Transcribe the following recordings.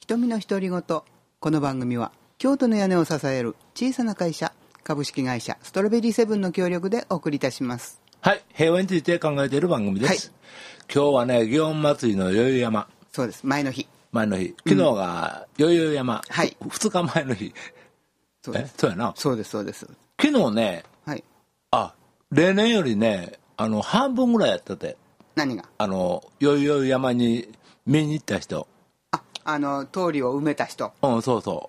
瞳の独り言。この番組は京都の屋根を支える小さな会社株式会社ストロベリーセブンの協力でお送りいたします。 はい、平和について考えている番組です、はい、今日はね、祇園祭の代々山。 そうです、前の日昨日が代々山、 はい、 2日前の日。 そうです。 そうやな。 そうです、そうです。 昨日ね、 はい、 例年よりね、半分ぐらいやってて。 何が？ 代々山に見に行った人。 通りを埋めた人。 そうそう。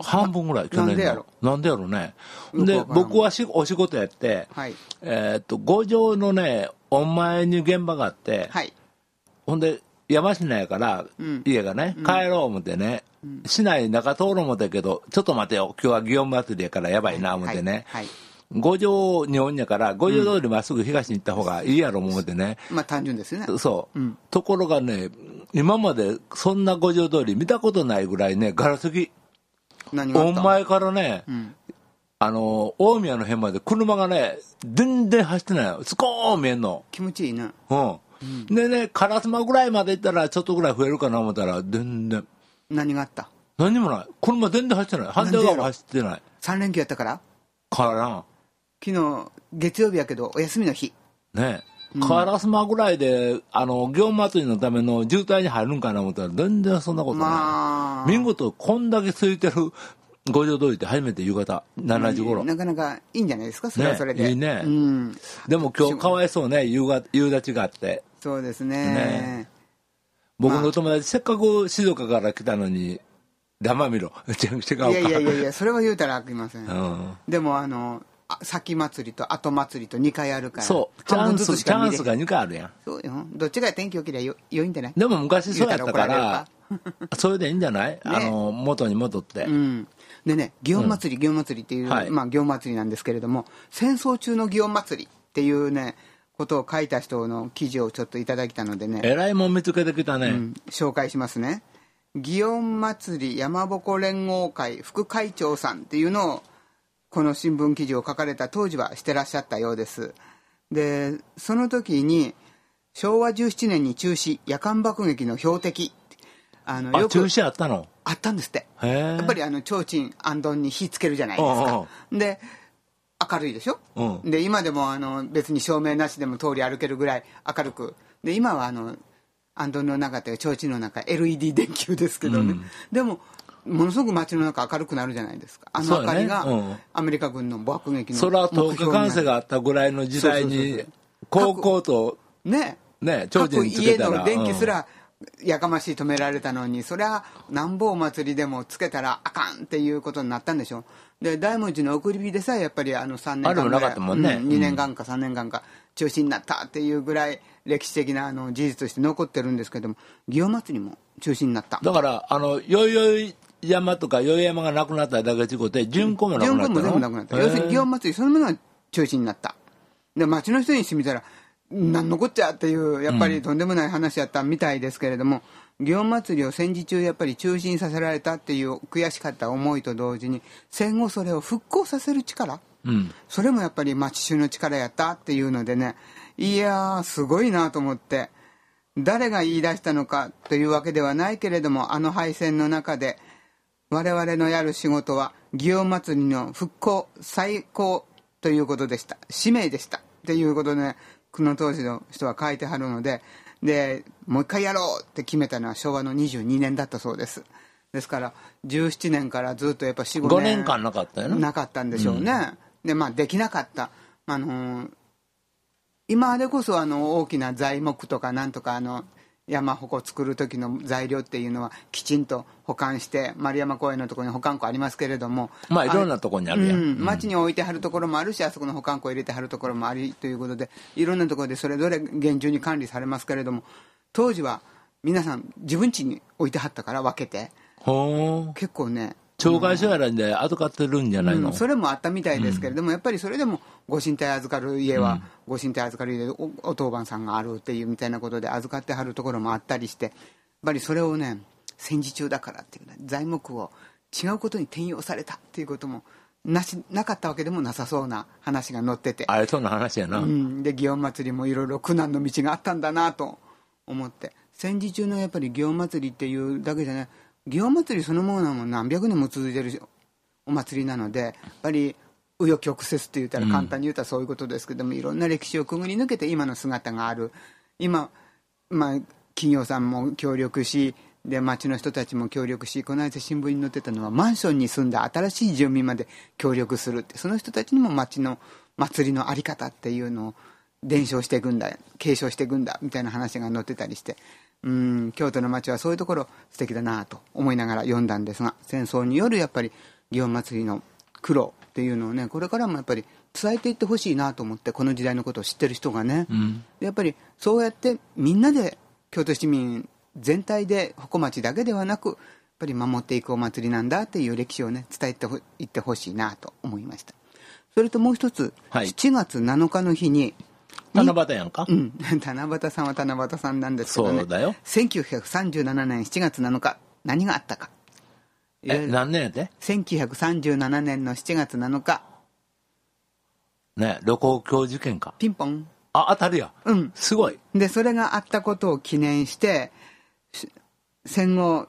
半分ぐらい、去年の。なんでやろね。で、僕はお仕事やって、 はい、 五条のね、お前に現場があって、 はい、 ほんで、山科やから、家がね、帰ろう思ってね、市内中通ろう思ったけど、ちょっと待てよ、今日は祇園祭りやからやばいな思ってね、五条におんやから、五条通りまっすぐ東に行った方がいいやろ思ってね。 まあ単純ですね。 そう。ところがね、今までそんな五条通り見たことないぐらいね、ガラス着。 何があった？ お前からね、大宮の辺まで車がね、全然走ってないよ。スコーン見えんの。 気持ちいいね。 でね、烏丸ぐらいまで行ったらちょっとぐらい増えるかな思ったら全然。 何があった？ 何もない。車全然走ってない。反対側も走ってない。 3連休やったから？ からな。 昨日月曜日やけどお休みの日ねえ、烏丸ぐらいで祇園祭りのための渋滞に入るんかな思ったら全然そんなことない。見事こんだけ空いてる五条通りって初めて夕方7時頃、 なかなかいいんじゃないですか、それはそれで、 いいね、でも今日かわいそうね、夕立ちがあって。 そうです ね。 僕の友達、せっかく静岡から来たのに黙見ろ違うか。 いやそれは言うたらあきません、でも先祭りと後祭りと2回あるから、 そうチャンスが2回あるやん。 そうよ、どっちが天気良ければ良いんじゃない？ でも昔そうやったからそれでいいんじゃない、元に戻って、 でね、祇園祭りっていう、祇園祭りなんですけれども、戦争中の祇園祭りっていうねことを書いた人の記事をちょっといただきたのでね、 えらいもん見つけてきたね、 紹介しますね。祇園祭り山鉾連合会副会長さんっていうのをこの新聞記事を書かれた当時はしてらっしゃったようです。でその時に昭和17年に中止、夜間爆撃の標的、 よく中止あったの？ あったんですって。やっぱり提灯行灯に火つけるじゃないですか。で明るいでしょ、で今でも別に照明なしでも通り歩けるぐらい明るくで、今は行灯の中という提灯の中 LED 電球ですけどね、でもものすごく街の中明るくなるじゃないですか。明かりがアメリカ軍の爆撃のそれは灯火管制があったぐらいの時代に高校とね提灯につけたら、 各家の電気すらやかましい止められたのに、それはなんぼお祭りでもつけたらあかんっていうことになったんでしょ。で大文字の送り火でさえやっぱり3年間ぐらい、 なかったもんね、 2年間か3年間か中止になったっていうぐらい歴史的な事実として残ってるんですけども、祇園祭りも中止になった。 だから代々山とか代々山がなくなっただけ違って巡行もなくなったの？ 巡行も全部なくなった。要するに祇園祭りそのものが中止になった。で町の人にしてみたらなんのこっちゃっていうやっぱりとんでもない話やったみたいですけれども、祇園祭りを戦時中やっぱり中止にさせられたっていう悔しかった思いと同時に、戦後それを復興させる力、それもやっぱり町衆の力やったっていうのでね、いやーすごいなと思って、誰が言い出したのかというわけではないけれども、敗戦の中で我々のやる仕事は祇園祭りの復興再興ということでした、使命でしたっていうことでね、この当時の人は書いてはるので、もう一回やろうって決めたのは昭和の22年だったそうです。ですから17年からずっとやっぱ 4,5 年 5年間なかったよなかったんでしょうね、でできなかった、今でこそ大きな材木とかなんとか山鉾作る時の材料っていうのはきちんと保管して丸山公園のところに保管庫ありますけれども、 いろんなところにあるやん、 町に置いてはるところもあるし、あそこの保管庫入れてはるところもありということで、いろんなところでそれぞれ厳重に管理されますけれども、当時は皆さん自分家に置いてはったから分けて、結構ね町会所やらで預かってるんじゃないの、 それもあったみたいですけれども、やっぱりそれでもご神体預かる家は、ご神体預かる家でお当番さんがあるっていうみたいなことで預かってはるところもあったりして、やっぱりそれをね戦時中だからっていうね、材木を違うことに転用されたっていうこともなかったわけでもなさそうな話が載ってて、 あれそうな話やな、 で祇園祭りもいろいろ苦難の道があったんだなと思って、戦時中のやっぱり祇園祭りっていうだけじゃね、 祇園祭そのものも何百年も続いてるお祭りなので、やっぱり紆余曲折って言ったら簡単に言ったらそういうことですけども、いろんな歴史をくぐり抜けて今の姿がある。今、企業さんも協力し、で町の人たちも協力し、この間新聞に載ってたのはマンションに住んだ新しい住民まで協力するって、その人たちにも町の祭りの在り方っていうのを伝承していくんだ、継承していくんだみたいな話が載ってたりして、京都の町はそういうところ素敵だなと思いながら読んだんですが、戦争によるやっぱり祇園祭の苦労っていうのをね、これからもやっぱり伝えていってほしいなと思って、この時代のことを知ってる人がね、やっぱりそうやってみんなで京都市民全体で鉾町だけではなく、やっぱり守っていくお祭りなんだっていう歴史をね伝えていってほしいなと思いました。それともう一つ、7月7日の日に七夕やんか、 七夕さんは七夕さんなんですけどね、 そうだよ。 1937年7月7日何があったか。 何年やで 1937年の7月7日ね、盧溝橋事件か。 ピンポン。 当たるや。すごい。 でそれがあったことを記念して戦後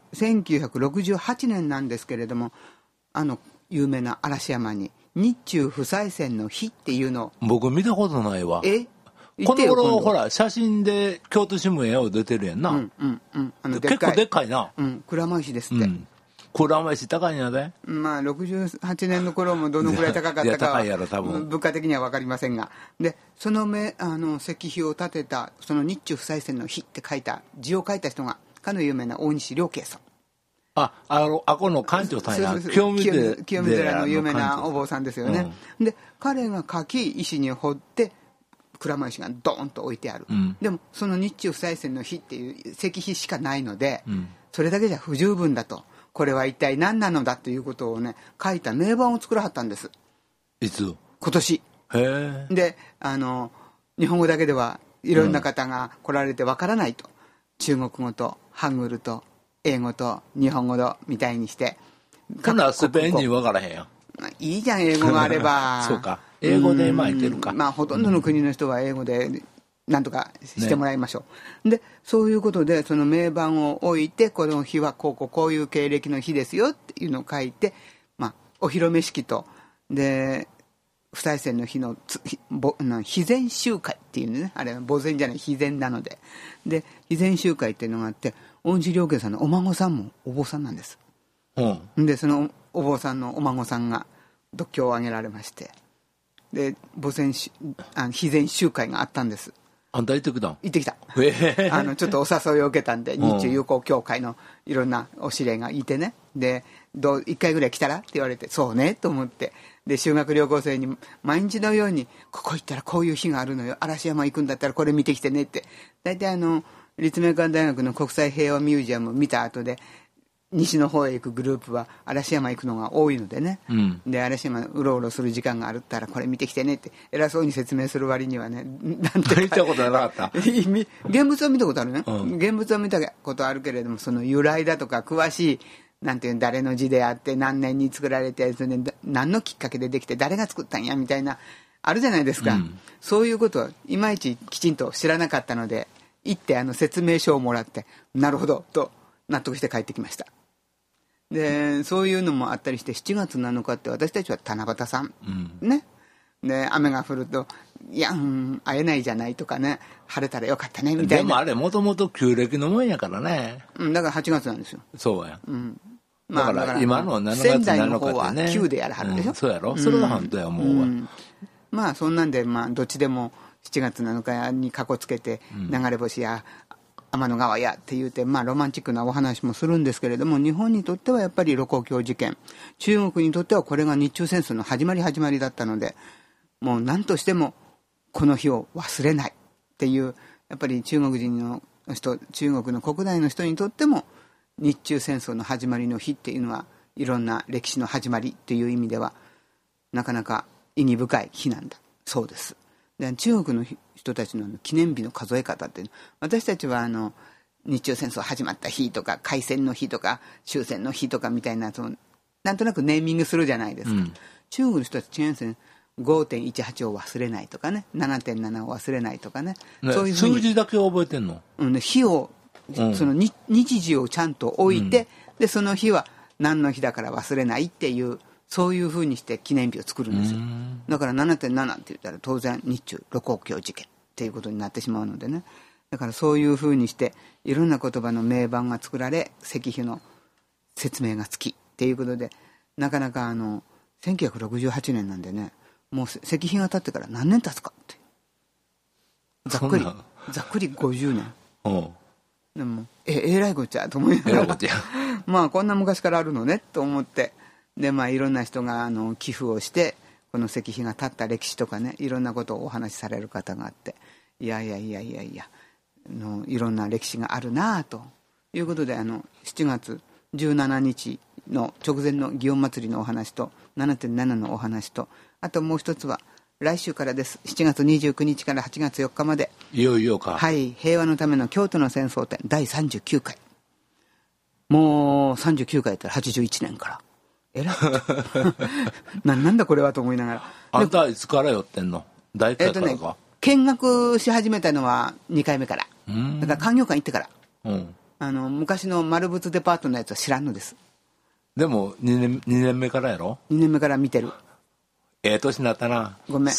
1968年なんですけれども、有名な嵐山に日中不再戦の日っていうのを僕見たことないわ。この頃ほら写真で京都新聞絵を出てるやんな。結構でっかいな。 鞍馬石ですって。 鞍馬石高いんやで。 68年の頃もどのくらい高かったかは高いやろ多分。 物価的には分かりませんが、でその石碑を建てた、その日中不再戦の日って書いた字を書いた人がかの有名な大西良慶さん。 この館長さんや。 清水寺の有名なお坊さんですよね。で彼が書き石に彫って鞍馬石がドーンと置いてある。でもその日中不再戦の日っていう石碑しかないので、それだけじゃ不十分だと。これは一体何なのだということをね書いた名盤を作らはったんです。 いつ？ 今年。で日本語だけではいろんな方が来られてわからないと、中国語とハングルと英語と日本語とみたいにして。 ほなスペイン人分からへんやん。 いいじゃん英語があれば。 そうか、英語でいけるか。 ほとんどの国の人は英語でなんとかしてもらいましょう、でそういうことでその銘板を置いて、この日はこういう経歴の日ですよっていうのを書いて、お披露目式とで不再戦の日の秘前集会っていうね、あれは墓前じゃない秘前なので、で秘前集会っていうのがあって、大西良慶さんのお孫さんもお坊さんなんです、でそのお坊さんのお孫さんが読経をあげられまして、で秘前集会があったんです。 あんた行ってきたん？ 行ってきた。ちょっとお誘いを受けたんで、日中友好協会のいろんなお知り合いがいてね、で1回ぐらい来たらって言われて、そうねと思って、で修学旅行生に毎日のように、ここ行ったらこういう日があるのよ、嵐山行くんだったらこれ見てきてねって、大体立命館大学の国際平和ミュージアム見た後で西の方へ行くグループは嵐山行くのが多いのでね、で嵐山うろうろする時間があったらこれ見てきてねって偉そうに説明する割にはね、なんて見たことなかった現物は見たことあるね、現物は見たことあるけれども、その由来だとか詳しいなんていう誰の字であって何年に作られて、それで何のきっかけでできて誰が作ったんやみたいなあるじゃないですか、そういうことはいまいちきちんと知らなかったので、行って説明書をもらって、なるほどと納得して帰ってきました。でそういうのもあったりして、7月7日って私たちは七夕さん、ね、で雨が降るといや会えないじゃないとかね、晴れたらよかったねみたいな。 でもあれもともと旧暦のもんやからね、 だから8月なんですよ。 そうや、だから今の7月7日ってね、 仙台の方は9でやるはるでしょ、 そうやろ、それは本当や思うわ、 そんなんでどっちでも7月7日にかこつけて流れ星や天の川やって言うて、ロマンチックなお話もするんですけれども、日本にとってはやっぱり盧溝橋事件、中国にとってはこれが日中戦争の始まりだったので、もう何としてもこの日を忘れないっていう、やっぱり中国人の人、中国の国内の人にとっても日中戦争の始まりの日っていうのはいろんな歴史の始まりっていう意味ではなかなか意義深い日なんだそうです。で中国の人たちの記念日の数え方って、私たちは日中戦争始まった日とか開戦の日とか終戦の日とかみたいな、なんとなくネーミングするじゃないですか、中国の人たち違うんですね。5.18 を忘れないとかね、 7.7 を忘れないとかね、そういうふうに数字だけ覚えてんの、 日をその日時をちゃんと置いて、 でその日は何の日だから忘れないっていう、そういうふうにして記念日を作るんですよ。だから 7.7 って言ったら当然日中盧溝橋事件っていうことになってしまうのでね。だからそういうふうにしていろんな言葉の名盤が作られ、石碑の説明がつきっていうことで、なかなか1968年なんでね、もう石碑が立ってから何年経つかって、ざっくり50年。でもえらいこっちゃと思いながらまあこんな昔からあるのねと思って、でまあいろんな人が寄付をしてこの石碑が立った歴史とかね、いろんなことをお話しされる方があって、いやいろんな歴史があるなということで、7月17日の直前の祇園祭のお話と 7.7 のお話と、あともう一つは来週からです。7月29日から8月4日まで、 いよいよか。 はい、平和のための京都の戦争展第39回。もう39回やったら81年からえらいなんだこれはと思いながら。 あんたいつから寄ってんの？大体からか。 見学し始めたのは2回目から。だから観葉館行ってから。昔の丸仏デパートのやつは知らんのです。 でも2年目からやろ。 2年目から見てる。 年になったな。 ごめん。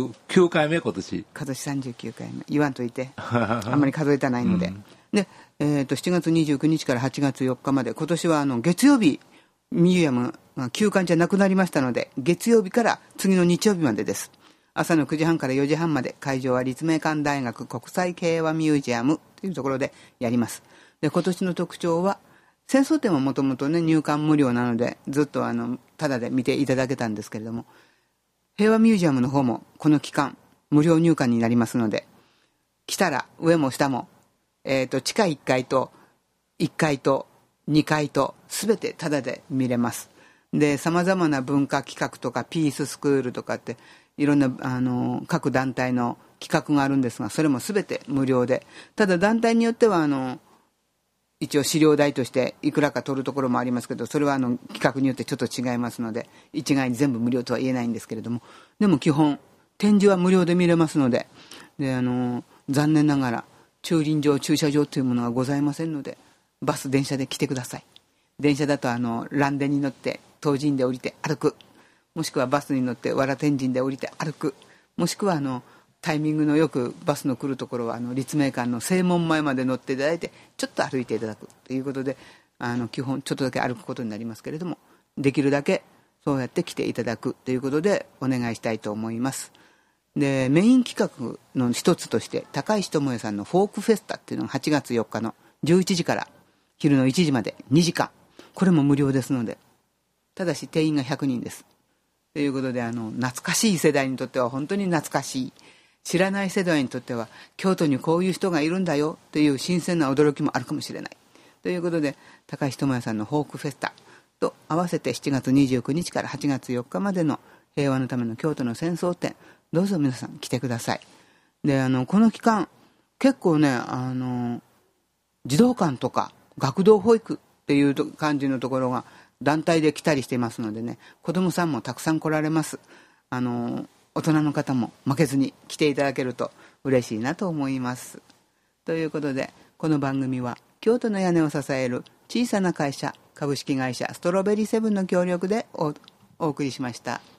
39回目今年 39回目。言わんといて。あんまり数えたないので。で、7月29日から8月4日まで、今年は月曜日、ミュージアムが休館じゃなくなりましたので、月曜日から次の日曜日までです。朝の9時半から4時半まで、会場は立命館大学国際平和ミュージアムというところでやります。で、今年の特徴は、戦争展はもともとね、入館無料なので、ずっとタダで見ていただけたんですけれども、平和ミュージアムの方もこの期間無料入館になりますので、来たら上も下も、地下1階と1階と2階と全てタダで見れます。で、様々な文化企画とかピーススクールとかっていろんな各団体の企画があるんですが、それも全て無料で、ただ団体によっては一応資料代としていくらか取るところもありますけど、それは企画によってちょっと違いますので、一概に全部無料とは言えないんですけれども、でも基本展示は無料で見れますので、残念ながら駐輪場駐車場というものがございませんので、バス電車で来てください。電車だと蘭電に乗って東神で降りて歩く、もしくはバスに乗って藁天神で降りて歩く、もしくはタイミングのよくバスの来るところは立命館の正門前まで乗っていただいてちょっと歩いていただくということで、基本ちょっとだけ歩くことになりますけれども、できるだけそうやって来ていただくということでお願いしたいと思います。で、メイン企画の一つとして高石智恵さんのフォークフェスタっていうのが8月4日の11時から昼の1時まで2時間、これも無料ですので、ただし定員が100人ですということで、懐かしい世代にとっては本当に懐かしい、知らない世代にとっては京都にこういう人がいるんだよという新鮮な驚きもあるかもしれないということで、高石智恵さんのフォークフェスタと合わせて7月29日から8月4日までの平和のための京都の戦争展、どうぞ皆さん来てください。で、この期間結構ね、児童館とか学童保育っていう感じのところが団体で来たりしていますのでね、子どもさんもたくさん来られます。大人の方も負けずに来ていただけると嬉しいなと思います。ということで、この番組は京都の屋根を支える小さな会社株式会社ストロベリーセブンの協力でお送りしました。